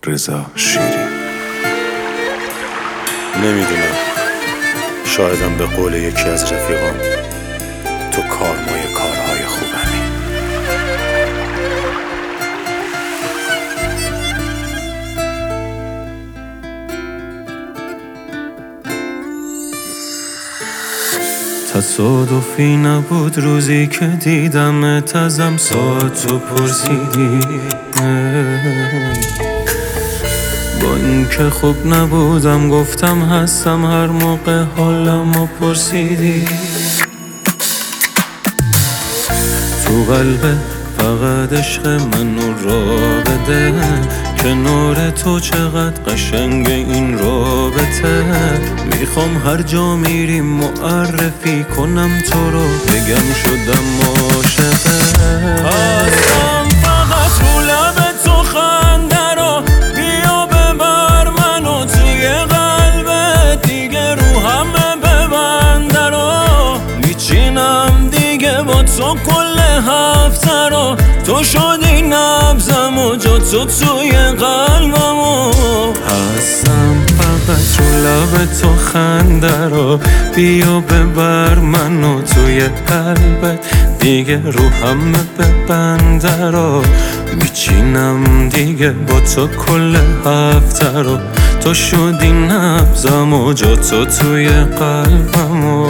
رضا شیری. نمیدونم، شایدم به قول یکی از رفیقام تو کارمای کارهای خوبمی. تصادفی نبود روزی که دیدمت ازم ساعتو پرسیدی، با اینکه خوب نبودم گفتم هستم هر موقع حالمو پرسیدی. تو قلبت فقط عشق منو را بده، کنار تو چقدر قشنگ این رابطه. میخوام هر جا میریم معرفی کنم تو رو، بگم شدم عاشقت. هستم فقط رو لب تو خنده رو، بیا ببر منو توی قلبت، دیگه رو همه ببنده رو. میچینم دیگه با تو کل هفته رو، تو شدی نبضم و جا تو توی قلبمو. هستم فقط رو لب تو خنده رو، بیا ببر منو توی قلبت، دیگه رو همه ببنده رو. میچینم دیگه با تو کل هفته رو، تو شدی نبضم و جا تو توی قلبمو.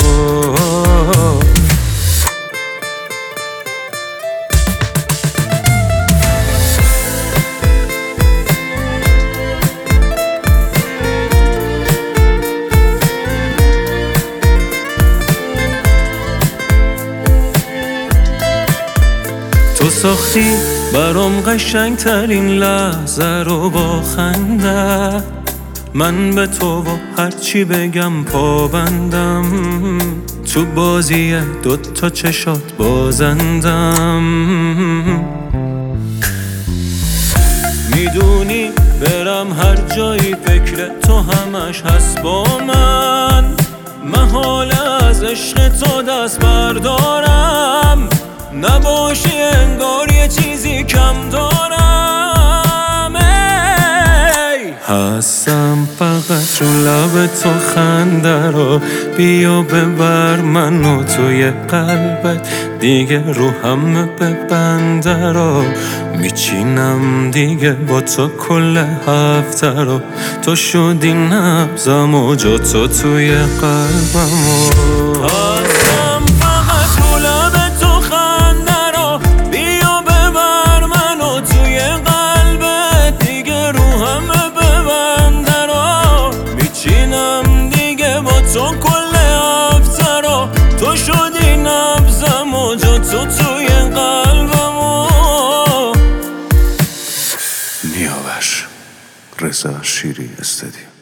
تو ساختی برام قشنگ ترین لحظه رو با خنده، من به تو و هرچی بگم پابندم، تو بازی دوتا چشات بازندم. میدونی برم هر جایی فکر تو همش هست با من، محال از عشق تو دست بردارم، نباشی انگار یه چیزی کم دارم. هستم فقط رو لب تو خنده رو، بیا ببر منو توی قلبت، دیگه رو همه ببنده رو. میچینم دیگه با تو کل هفته رو، تو شدی نبضم و جا تو توی قلبمو. هستم فقط رو لب تو خنده رو، بیا ببر منو توی قلبت، دیگه رو همه ببنده رو. میچینم دیگه با تو کل هفته رو، تو شدی نبضم و جا تو توی قلبمو. نیاور رضا شیری استدیو.